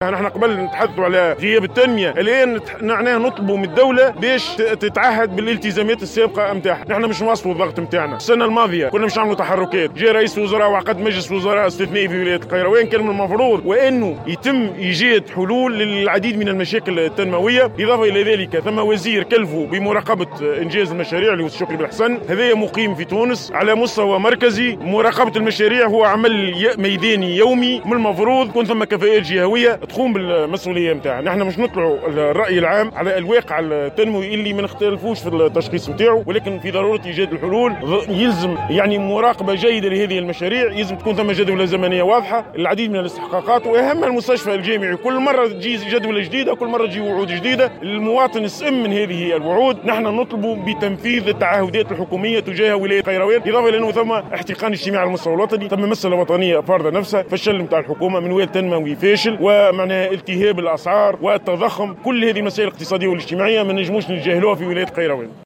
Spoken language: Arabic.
نحن قبل نتحدثوا على غياب التنمية، الآن معناها نطلبوا من الدولة باش تتعهد بالالتزامات السابقة نتاعها. نحن مش نواصلوا الضغط نتاعنا. السنة الماضية كنا مش نعملوا تحركات، جاء رئيس وزراء وعقد مجلس وزراء استثنائي في ولاية القيروان، كان من المفروض وأنه يتم إيجاد حلول للعديد من المشاكل التنموية. إضافة إلى ذلك ثم وزير كلفه بمراقبة إنجاز المشاريع اللي هو شكري بالحسن، هذا مقيم في تونس على مستوى مركزي. مراقبة المشاريع هو عمل ميداني يومي، من المفروض تكون ثم كفاءات جهوية تقوم بالمسؤولية نتاعها. نحن مش نطلعوا الرأي العام على الواقع التنموي اللي ما نختلفوش في التشخيص نتاعو، ولكن في ضرورة إيجاد الحلول. يلزم يعني مراقبة جيدة لهذه المشاريع، يلزم تكون ثم جدولة زمنية واضحة، العديد من الاستحقاقات، وأهم المستشفى الجامعي كل مرة تجي جدولة جديدة، كل مرة تجي وعود جديدة. المواطن يسئم من هذه الوعود. نحن نطلب بتنفيذ التعهدات الحكومية تجاه ولاية القيروان. إضافة إلى أنه ثم احتقان اجتماعي على المستوى الوطني، ثم مسألة وطنية فارضة نفسها، فالشل نتاع الحكومة من ويل تنموي فاشل، ومعناها التهاب الأسعار والتضخم. كل هذه المسائل الاقتصادية والاجتماعية ما نجموش نتجاهلوها في ولاية القيروان.